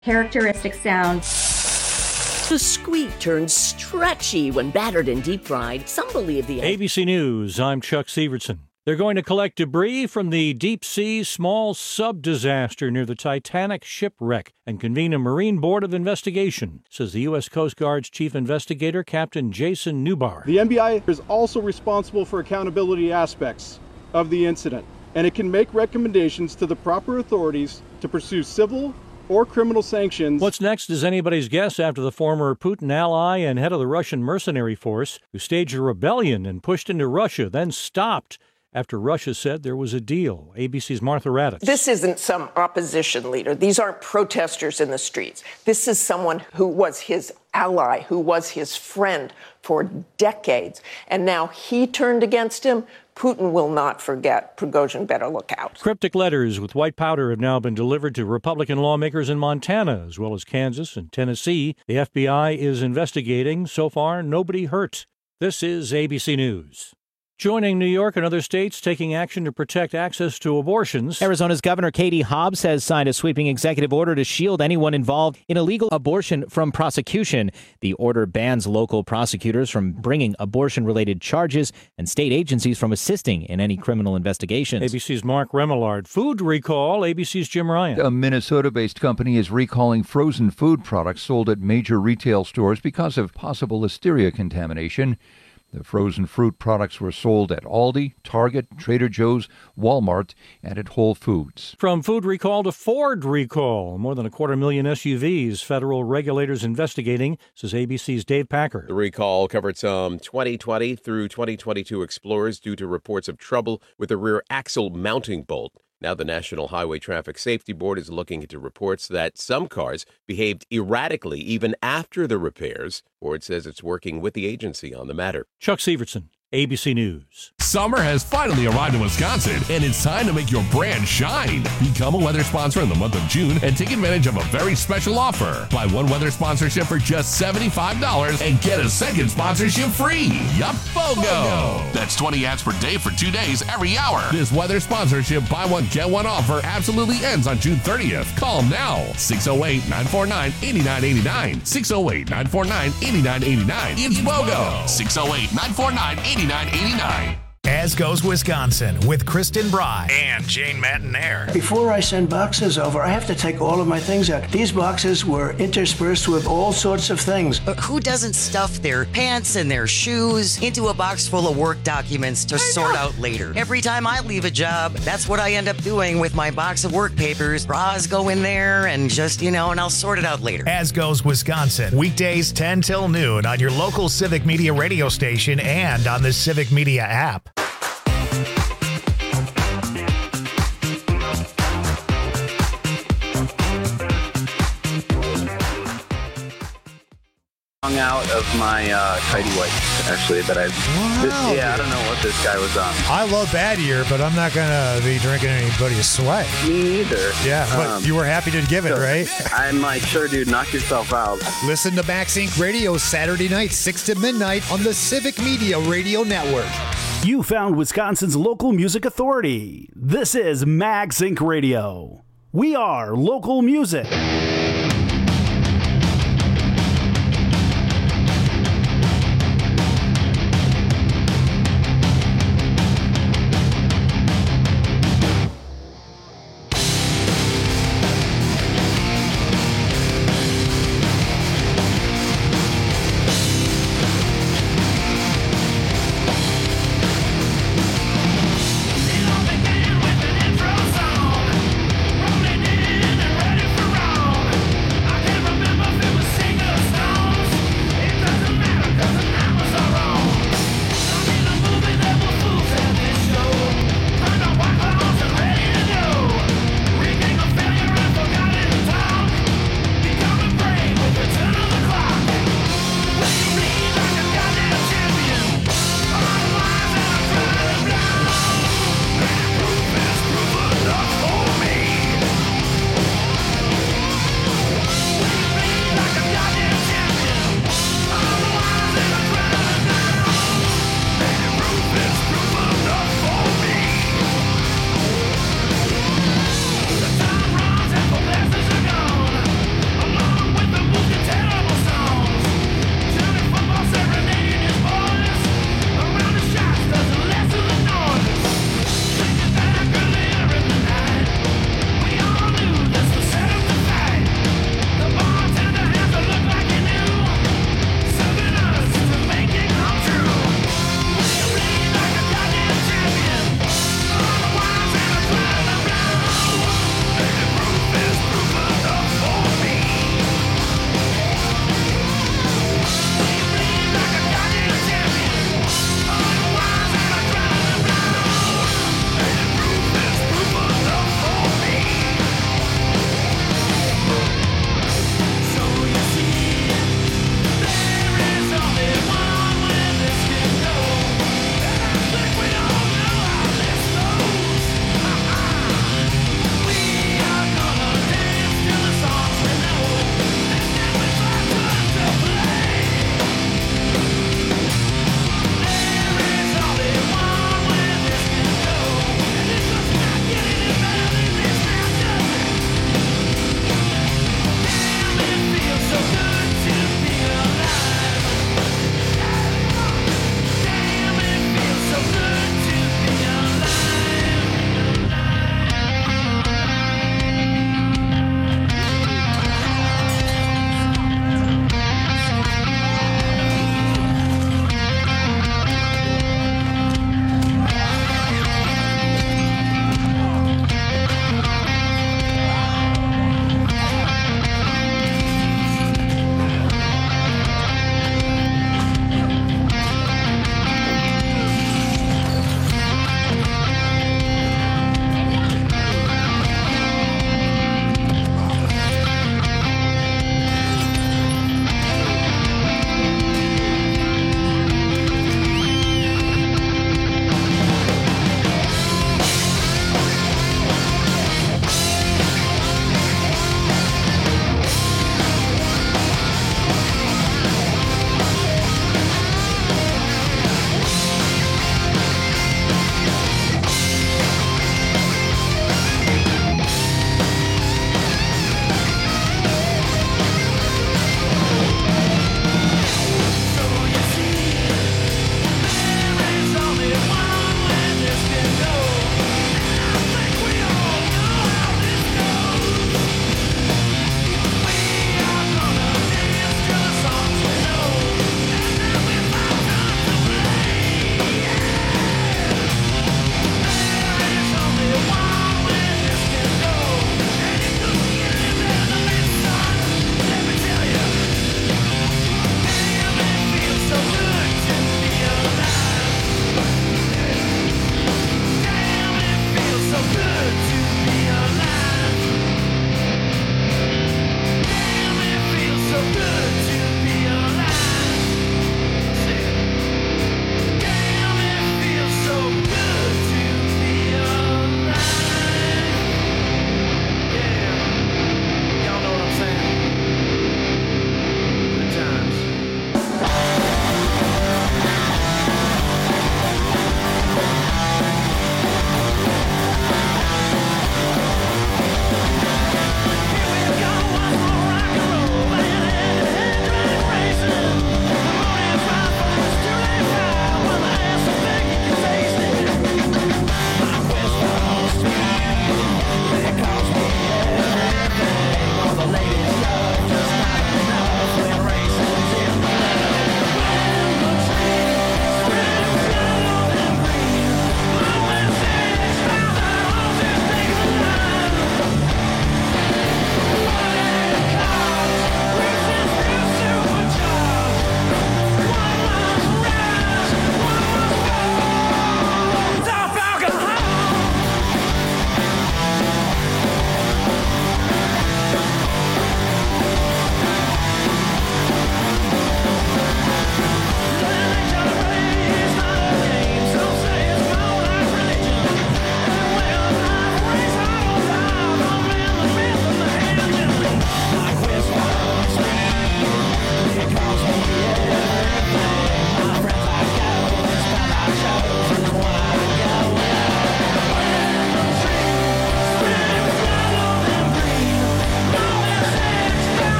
characteristic sound. The squeak turns stretchy when battered and deep fried. Some believe the... ABC News, I'm Chuck Severson. They're going to collect debris from the deep-sea small sub-disaster near the Titanic shipwreck and convene a Marine Board of Investigation, says the U.S. Coast Guard's chief investigator, Captain Jason Newbar. The MBI is also responsible for accountability aspects of the incident, and it can make recommendations to the proper authorities to pursue civil or criminal sanctions. What's next is anybody's guess after the former Putin ally and head of the Russian mercenary force, who staged a rebellion and pushed into Russia, then stopped after Russia said there was a deal. ABC's Martha Raddatz. This isn't some opposition leader. These aren't protesters in the streets. This is someone who was his ally, who was his friend for decades. And now he turned against him. Putin will not forget. Prigozhin better look out. Cryptic letters with white powder have now been delivered to Republican lawmakers in Montana, as well as Kansas and Tennessee. The FBI is investigating. So far, nobody hurt. This is ABC News. Joining New York and other states taking action to protect access to abortions. Arizona's Governor Katie Hobbs has signed a sweeping executive order to shield anyone involved in illegal abortion from prosecution. The order bans local prosecutors from bringing abortion-related charges and state agencies from assisting in any criminal investigations. ABC's Mark Remillard. Food recall. ABC's Jim Ryan. A Minnesota-based company is recalling frozen food products sold at major retail stores because of possible listeria contamination. The frozen fruit products were sold at Aldi, Target, Trader Joe's, Walmart, and at Whole Foods. From food recall to Ford recall. More than 250,000 SUVs. Federal regulators investigating, says ABC's Dave Packer. The recall covered some 2020 through 2022 Explorers due to reports of trouble with the rear axle mounting bolt. Now the National Highway Traffic Safety Board is looking into reports that some cars behaved erratically even after the repairs. Board says it's working with the agency on the matter. Chuck Severson, ABC News. Summer has finally arrived in Wisconsin, and it's time to make your brand shine. Become a weather sponsor in the month of June and take advantage of a very special offer. Buy one weather sponsorship for just $75 and get a second sponsorship free. Yup, BOGO! That's 20 ads per day for 2 days every hour. This weather sponsorship buy one, get one offer absolutely ends on June 30th. Call now. 608-949-8989. 608-949-8989. It's BOGO. 608-949-8989. As Goes Wisconsin with Kristen Bry and Jane Matinaire. Before I send boxes over, I have to take all of my things out. These boxes were interspersed with all sorts of things. Who doesn't stuff their pants and their shoes into a box full of work documents to sort out later? Every time I leave a job, that's what I end up doing with my box of work papers. Bras go in there and just, and I'll sort it out later. As Goes Wisconsin, weekdays 10 till noon on your local Civic Media radio station and on the Civic Media app. Hung out of my tidy whites, actually, that I don't know what this guy was on. I love bad year, but I'm not going to be drinking anybody's sweat. Me neither. Yeah, but you were happy to give it, right? I'm like, sure, dude, knock yourself out. Listen to Max Inc. Radio Saturday night, 6 to midnight on the Civic Media Radio Network. You found Wisconsin's local music authority. This is Max Inc. Radio. We are local music.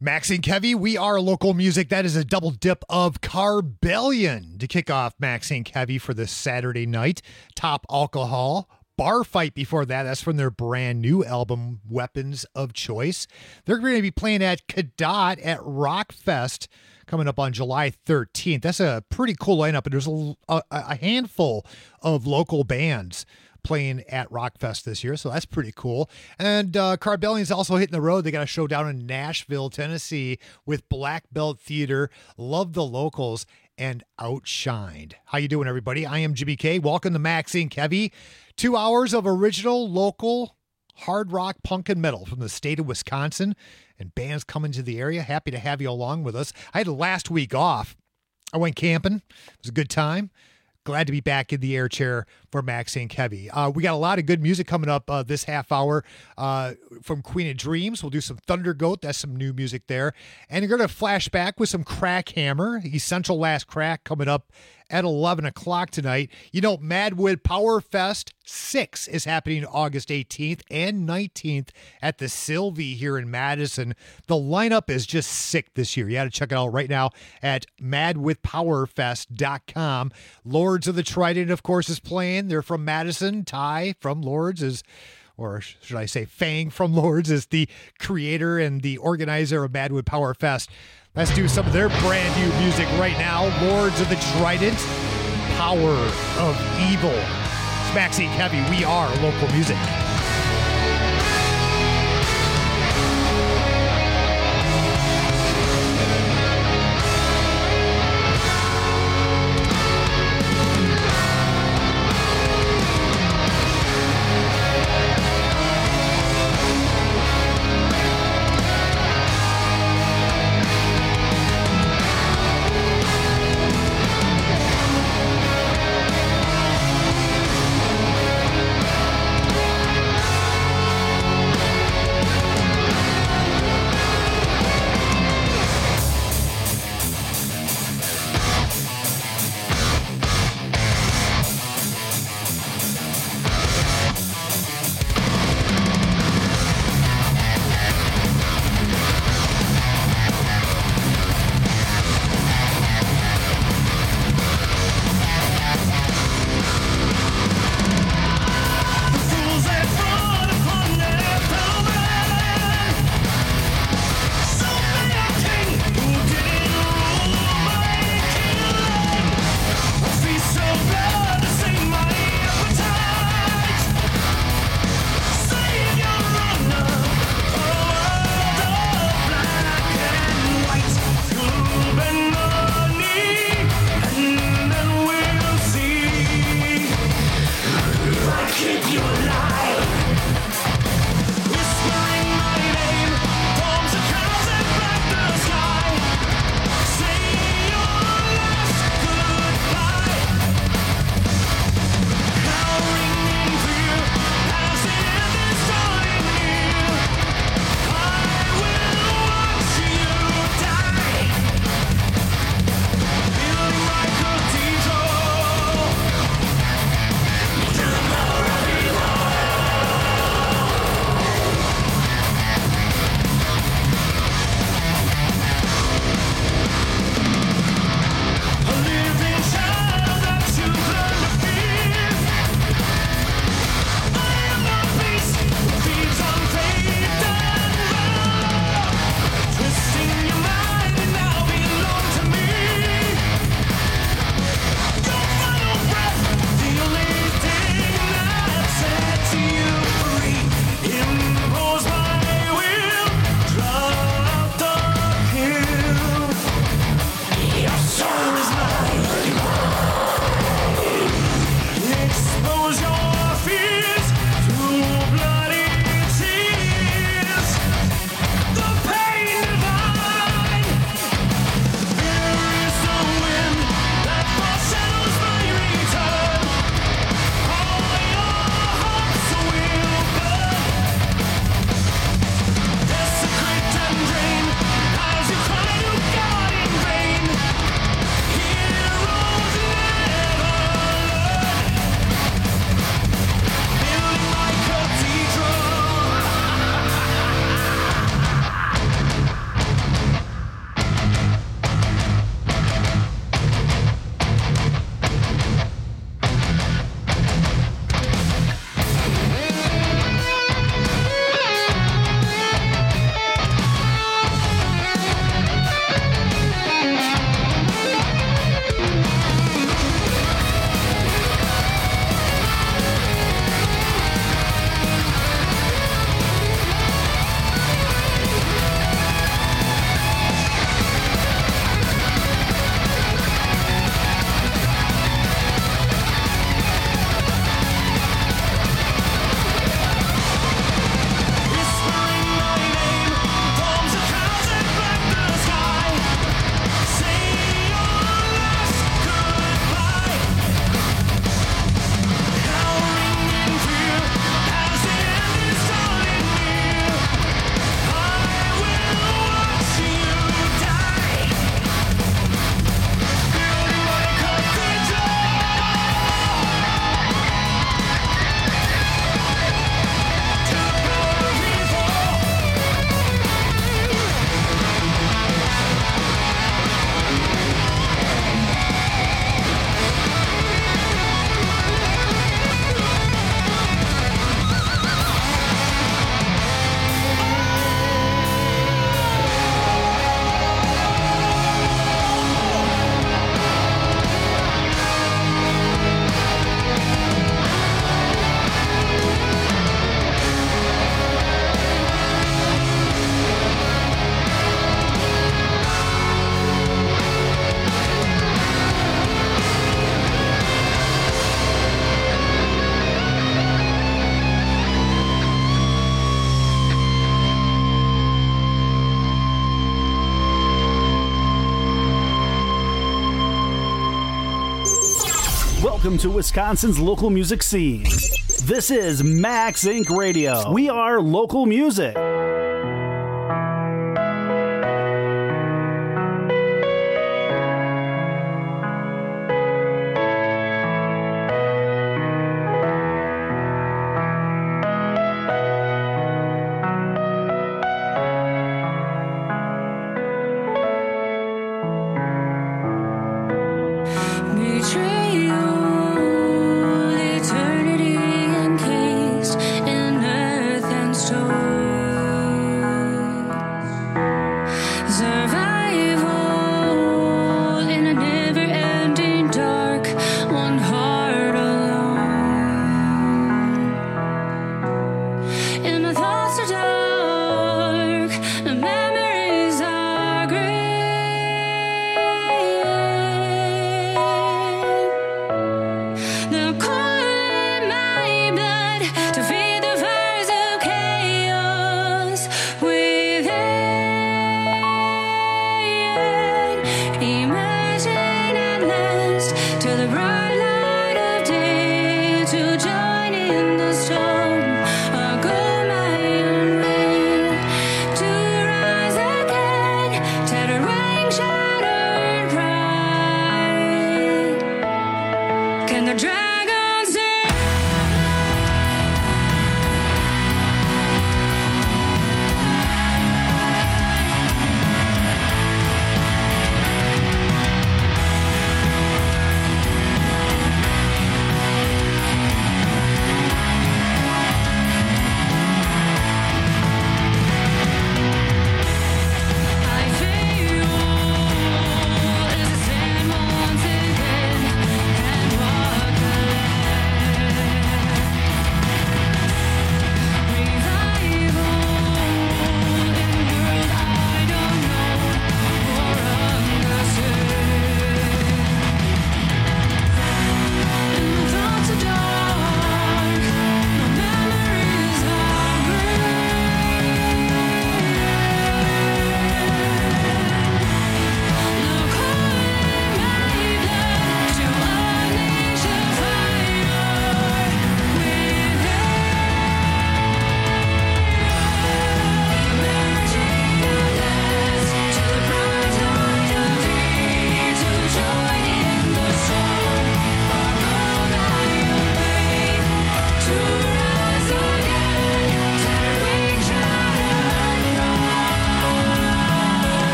Maxie and Kevy, we are local music. That is a double dip of Carbellion to kick off Maxie and Kevy for this Saturday night. Top Alcohol. Bar Fight before that. That's from their brand new album, Weapons of Choice. They're going to be playing at Cadott at Rockfest coming up on July 13th. That's a pretty cool lineup, and there's a handful of local bands playing at Rockfest this year, so that's pretty cool. And Carbellion's also hitting the road. They got a show down in Nashville, Tennessee with Black Belt Theater, Love the Locals, and Outshined. How you doing, everybody? I am Jimmy K. Welcome to Maxie and Kevy. 2 hours of original, local, hard rock, punk, and metal from the state of Wisconsin, and bands coming to the area. Happy to have you along with us. I had last week off. I went camping. It was a good time. Glad to be back in the air chair for Maxie and Kevy. We got a lot of good music coming up this half hour from Queen of Dreams. We'll do some Thunder Goat. That's some new music there. And you're going to flash back with some Crack Hammer, Essential Last Crack, coming up at 11 o'clock tonight. You know, Madwood Power Fest 6 is happening August 18th and 19th at the Sylvie here in Madison. The lineup is just sick this year. You got to check it out right now at madwithpowerfest.com. Lords of the Trident, of course, is playing. They're from Madison. Ty from Lords is, or should I say Fang from Lords, is the creator and the organizer of Madwood Power Fest. Let's do some of their brand new music right now. Lords of the Trident, Power of Evil. It's Maxie and Kevy. We are local music. Welcome to Wisconsin's local music scene. This is Max Inc. Radio. We are local music.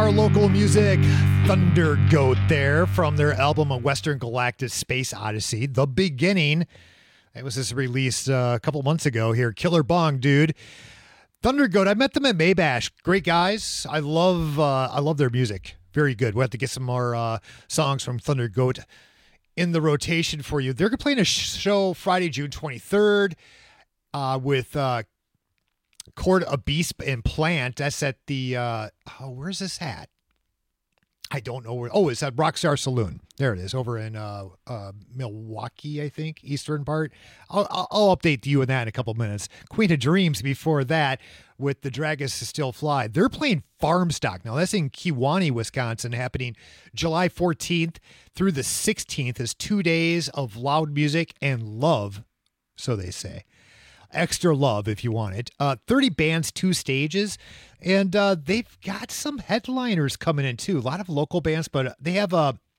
are local music. Thunder Goat there from their album A Western Galactic Space Odyssey, The Beginning. It was just released a couple months ago here. Killer Bong, dude. Thunder Goat, I met them at Maybash. Great guys. I love their music. Very good. We'll have to get some more songs from Thunder Goat in the rotation for you. They're playing a show Friday, June 23rd with Chord Abyss and Plant. That's at the, where's this at? I don't know where. Oh, it's at Rockstar Saloon. There it is, over in Milwaukee, I think, eastern part. I'll update you on that in a couple minutes. Queen of Dreams before that with The Dragons Still Fly. They're playing Farm Stock. Now, that's in Kewaunee, Wisconsin, happening July 14th through the 16th. Is 2 days of loud music and love, so they say. Extra love if you want it. 30 bands, 2 stages, and they've got some headliners coming in too. A lot of local bands, but they have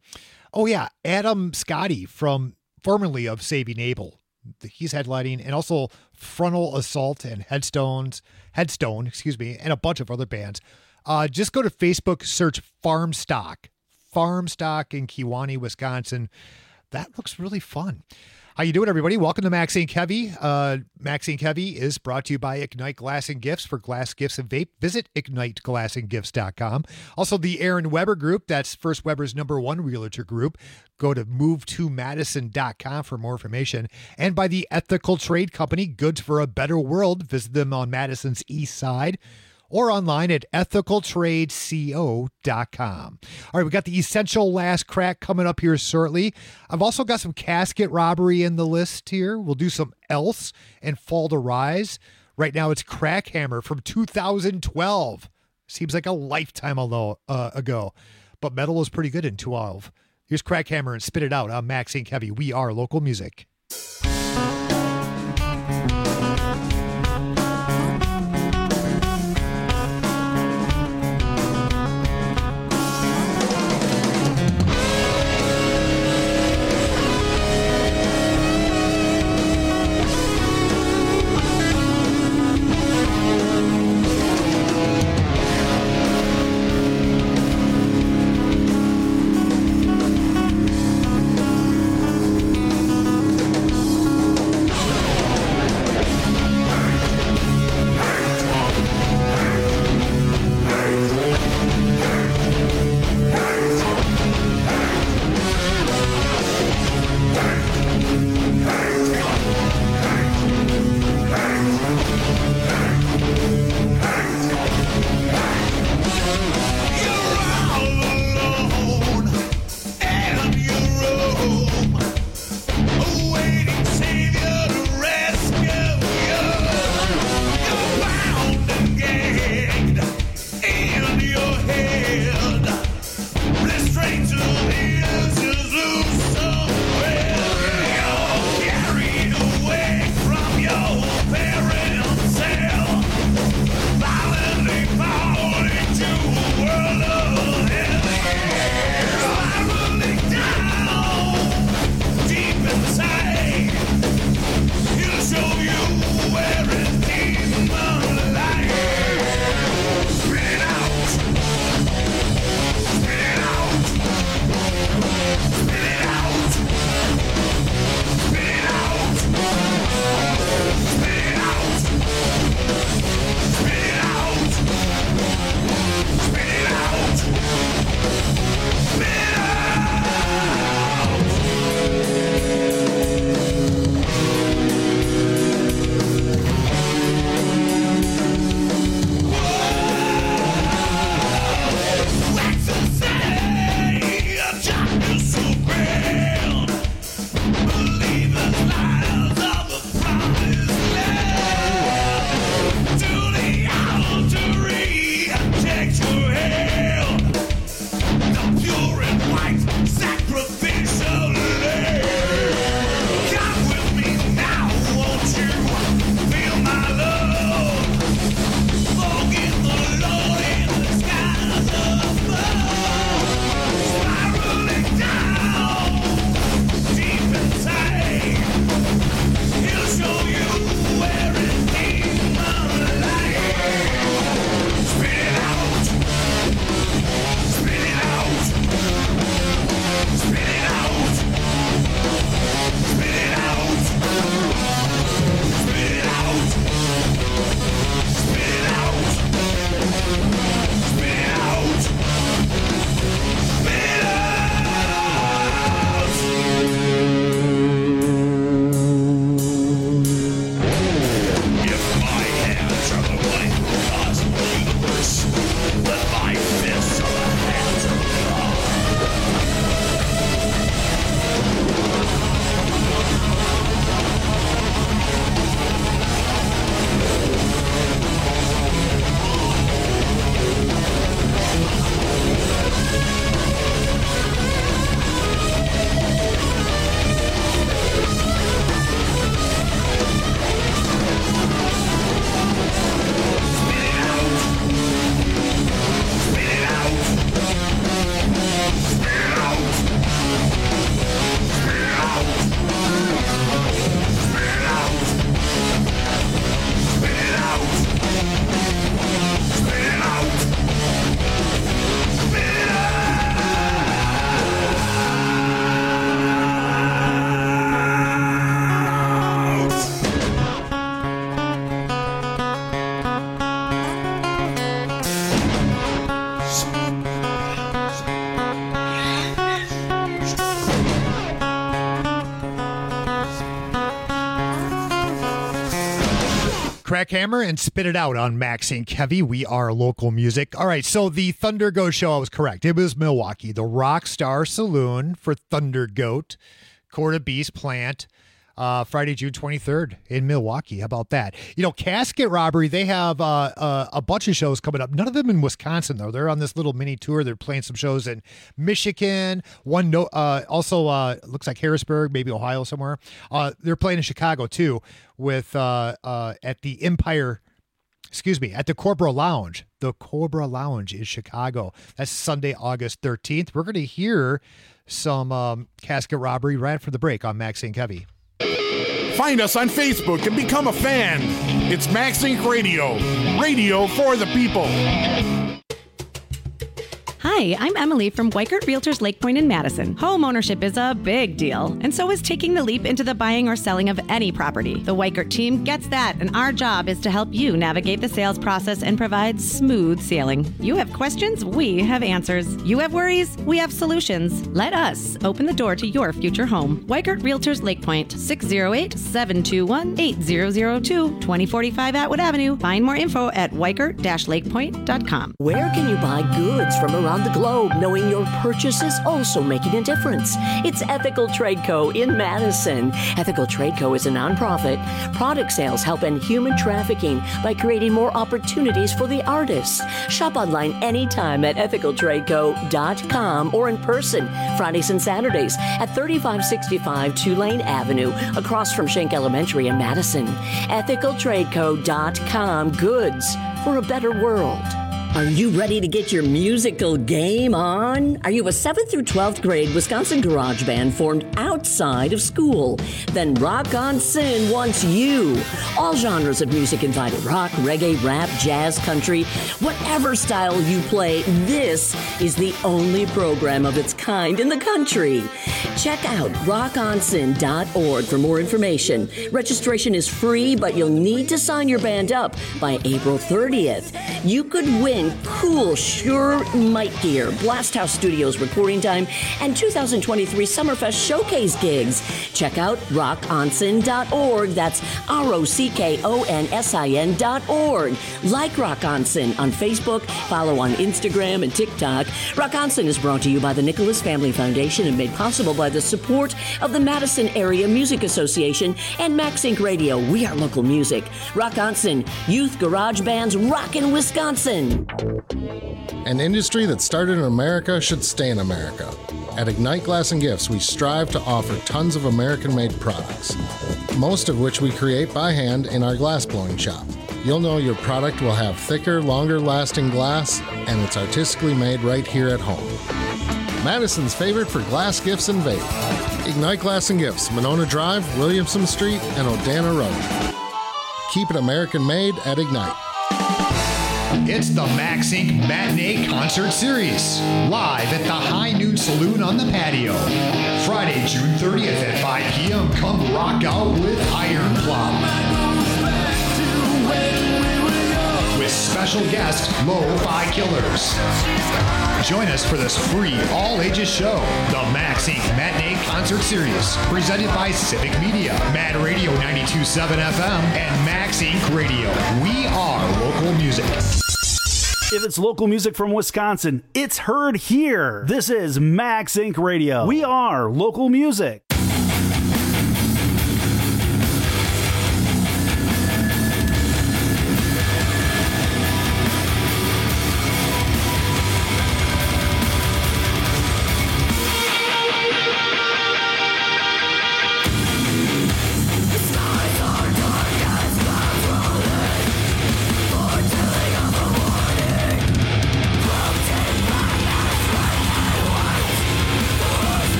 Adam Scotty formerly of Saving Abel. He's headlining, and also Frontal Assault and Headstone, and a bunch of other bands. Just go to Facebook, search Farm Stock in Kewaunee, Wisconsin. That looks really fun. How you doing, everybody? Welcome to Maxie and Kevy. Maxie and Kevy is brought to you by Ignite Glass and Gifts. For glass gifts and vape, visit IgniteGlassandGifts.com. Also, the Aaron Weber Group. That's First Weber's #1 realtor group. Go to MoveToMadison.com for more information. And by the Ethical Trade Company, Goods for a Better World. Visit them on Madison's East Side, or online at ethicaltradeco.com. All right, we got the Essential Last Crack coming up here shortly. I've also got some Casket Robbery in the list here. We'll do some Else and Fall to Rise. Right now it's Crack Hammer from 2012. Seems like a lifetime ago, but metal was pretty good in 2012. Here's Crack Hammer and Spit It Out on Maxie and Kevy. We are local music. Crackhammer and Spit It Out on Max and Kevy. We are local music. All right, so the Thunder Goat show, I was correct. It was Milwaukee, the Rockstar Saloon for Thunder Goat, Corda Beast Plant, Friday, June 23rd in Milwaukee. How about that? You know, Casket Robbery, they have a bunch of shows coming up. None of them in Wisconsin, though. They're on this little mini tour. They're playing some shows in Michigan. Also, looks like Harrisburg, maybe Ohio somewhere. They're playing in Chicago, too, with at the Empire. At the Cobra Lounge. The Cobra Lounge in Chicago. That's Sunday, August 13th. We're going to hear some Casket Robbery right after the break on Max and Kevy. Find us on Facebook and become a fan. It's Max Inc. Radio. Radio for the people. Hi, I'm Emily from Weikert Realtors Lake Point in Madison. Home ownership is a big deal, and so is taking the leap into the buying or selling of any property. The Weikert team gets that, and our job is to help you navigate the sales process and provide smooth sailing. You have questions, we have answers. You have worries, we have solutions. Let us open the door to your future home. Weikert Realtors Lake Point, 608-721-8002, 2045 Atwood Avenue. Find more info at weikert-lakepoint.com. Where can you buy goods from around the globe, knowing your purchase is also making a difference? It's Ethical Trade Co. in Madison. Ethical Trade Co. is a nonprofit. Product sales help end human trafficking by creating more opportunities for the artists. Shop online anytime at ethicaltradeco.com or in person Fridays and Saturdays at 3565 Tulane Avenue, across from Schenck Elementary in Madison. ethicaltradeco.com. Goods for a better world. Are you ready to get your musical game on? Are you a 7th through 12th grade Wisconsin garage band formed outside of school? Then Rock On Sin wants you. All genres of music invited: rock, reggae, rap, jazz, country, whatever style you play, this is the only program of its kind in the country. Check out rockonsin.org for more information. Registration is free, but you'll need to sign your band up by April 30th. You could win cool Sure Mic gear, Blast House Studios recording time, and 2023 Summerfest showcase gigs. Check out rockonsin.org. That's rockonsin.org. Like Rock On Sin on Facebook, follow on Instagram and TikTok. Rock On Sin is brought to you by the Nicholas Family Foundation and made possible by the support of the Madison Area Music Association and Max Inc. Radio. We are local music. Rock On Sin, youth garage bands rockin' Wisconsin. An industry that started in America should stay in America. At Ignite Glass and Gifts, we strive to offer tons of American-made products, most of which we create by hand in our glass blowing shop. You'll know your product will have thicker, longer-lasting glass, and it's artistically made right here at home. Madison's favorite for glass gifts and vape. Ignite Glass and Gifts, Monona Drive, Williamson Street, and Odana Road. Keep it American-made at Ignite. It's the Max Inc. Matinee Concert Series, live at the High Noon Saloon on the patio. Friday, June 30th at 5 p.m. Come rock out with Iron Cloud. With special guest, Lo-Fi Killers. Join us for this free all-ages show, the Max Inc. Matinee Concert Series, presented by Civic Media, Mad Radio 92.7 FM, and Max Inc. Radio. We are local music. If it's local music from Wisconsin, it's heard here. This is Max Inc. Radio. We are local music.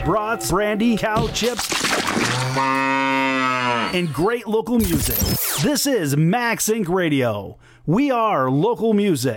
brats, brandy, cow chips, and great local music. This is Max Inc. Radio. We are local music.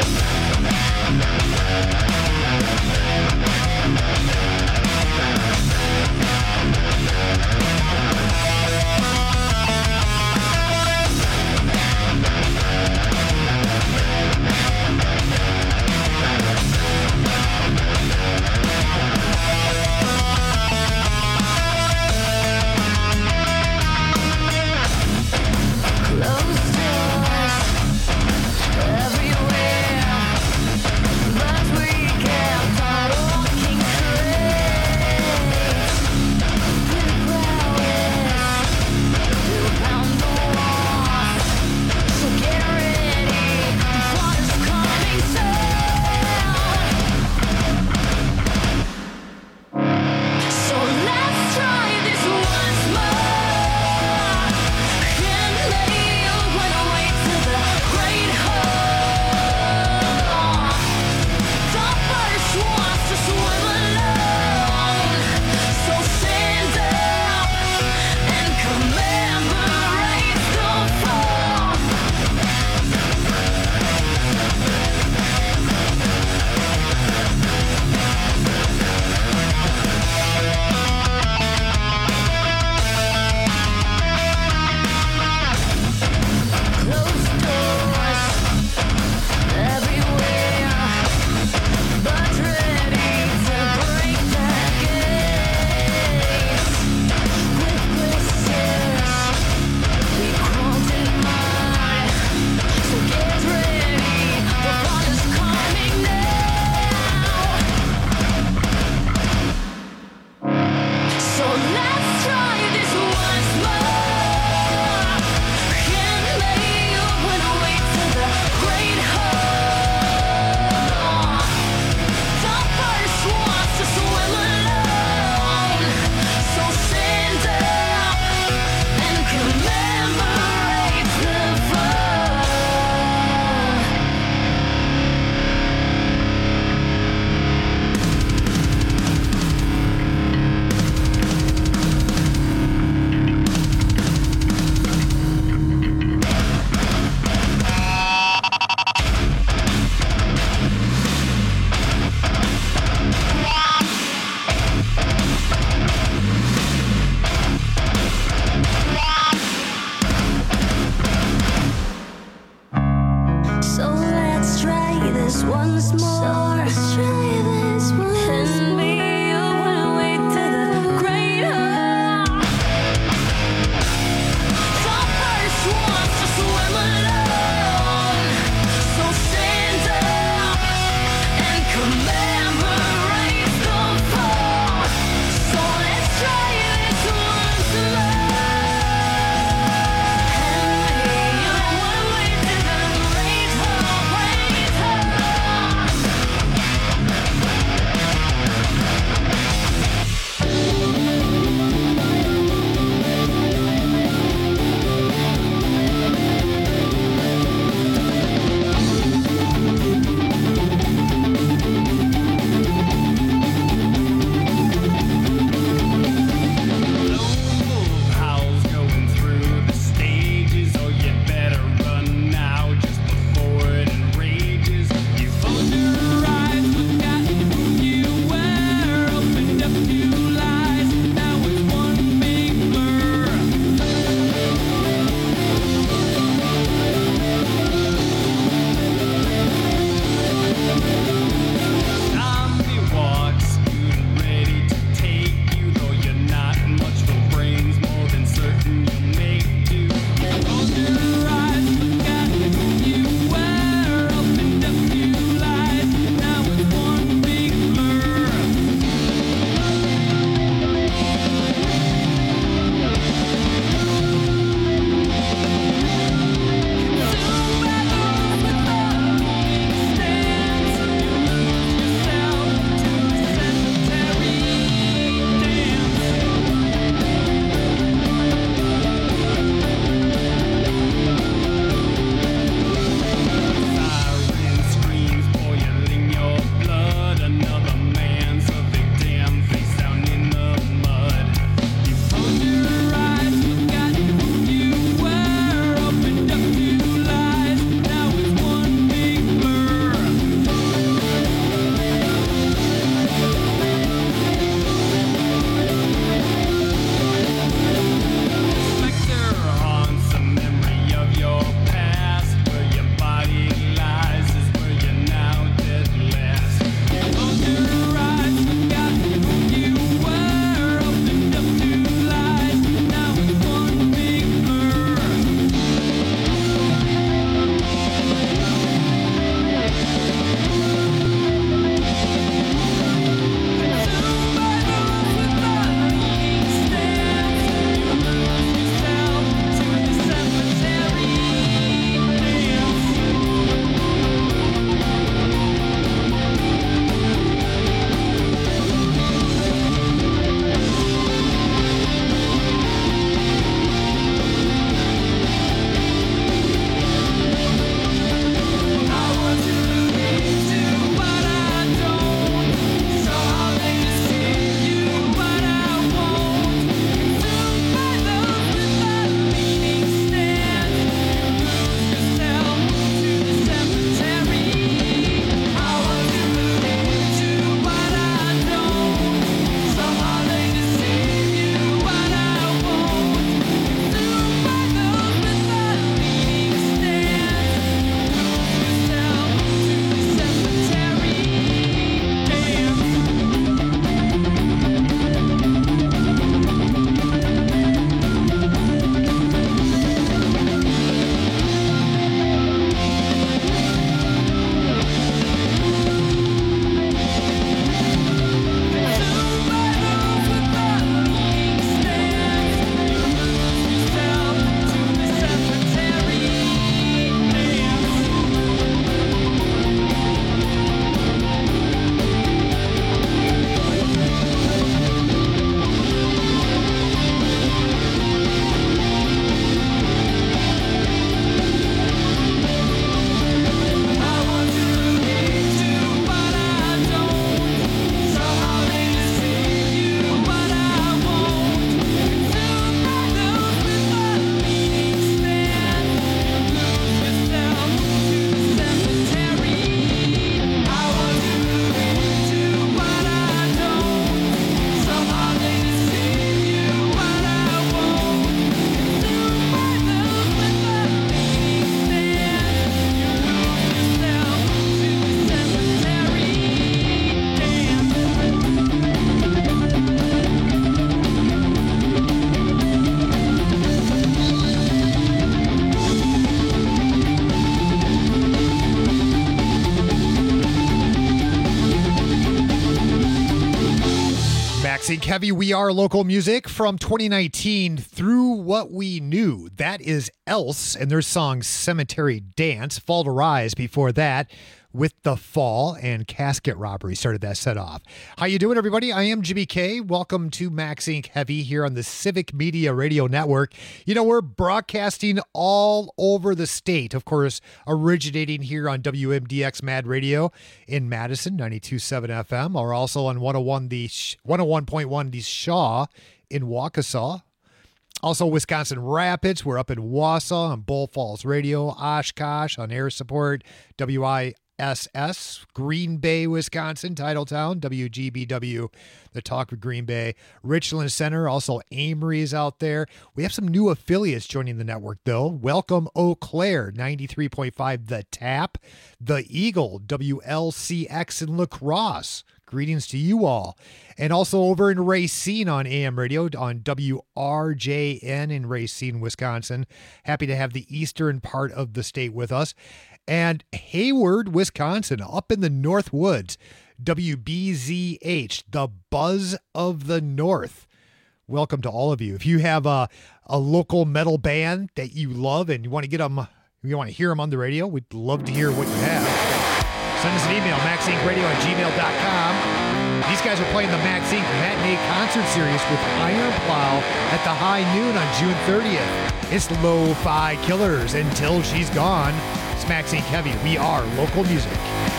Maxine Kevy, we are local music from 2019 through what we knew. That is Else and their song Cemetery Dance. Fall to Rise before that with The Fall and Casket Robbery started that set off. How you doing, everybody? I am Jimmy K. Welcome to Maxine Kevy here on the Civic Media Radio Network. You know, we're broadcasting all over the state, of course, originating here on WMDX Mad Radio in Madison, 92.7 FM, or also on 101.1 The Shaw in Waukesha. Also, Wisconsin Rapids. We're up in Wausau on Bull Falls Radio, Oshkosh on air support, WISS, Green Bay, Wisconsin, Titletown, WGBW, the Talk with Green Bay, Richland Center, also Amory's out there. We have some new affiliates joining the network, though. Welcome, Eau Claire, 93.5, The Tap, The Eagle, WLCX in La Crosse. Greetings to you all. And also over in Racine on AM radio on WRJN in Racine, Wisconsin. Happy to have the eastern part of the state with us. And Hayward, Wisconsin, up in the North Woods, WBZH, the Buzz of the North. Welcome to all of you. If you have a local metal band that you love and you want to get them, you want to hear them on the radio, we'd love to hear what you have. Send us an email, maxincradio@gmail.com. These guys are playing the Max Inc. Matinee Concert Series with Iron Plow at the High Noon on June 30th. It's Lo-Fi Killers Until She's Gone. It's Max Inc. Heavy. We are local music.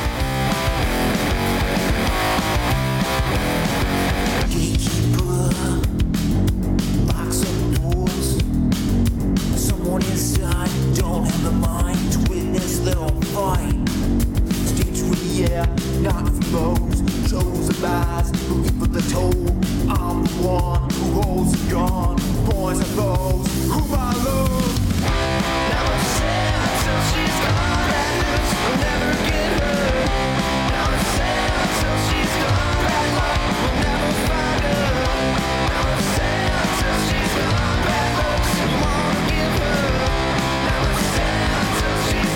Locks up doors. Someone inside don't have the mind to witness their own fight. Yeah, not for those shows of eyes who give the toll. I'm the one who holds the gun. Boys are those whom I love. Now it's sad until she's gone. That lips will never get her. Now it's sad until she's gone. Bad luck will never find her. Now it's sad until she's gone. Bad looks you wanna give her. Now it's sad until she's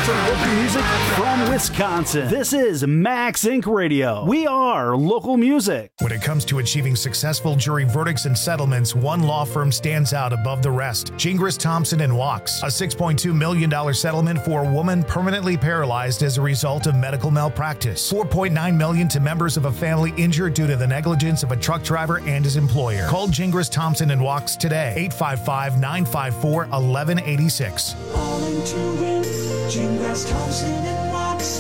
for local music from Wisconsin. This is Max Inc. Radio. We are local music. When it comes to achieving successful jury verdicts and settlements, one law firm stands out above the rest. Gingras, Thompson & Wachs. A $6.2 million settlement for a woman permanently paralyzed as a result of medical malpractice. $4.9 million to members of a family injured due to the negligence of a truck driver and his employer. Call Gingras, Thompson & Wachs today. 855-954-1186. All into it. Gingras, Thompson & Wachs.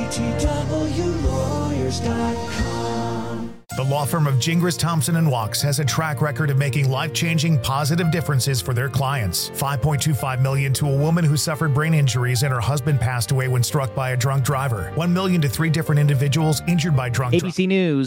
GTWlawyers.com. The law firm of Gingras, Thompson & Wachs has a track record of making life-changing positive differences for their clients. $5.25 million to a woman who suffered brain injuries and her husband passed away when struck by a drunk driver. $1 million to 3 different individuals injured by drunk drivers. ABC News.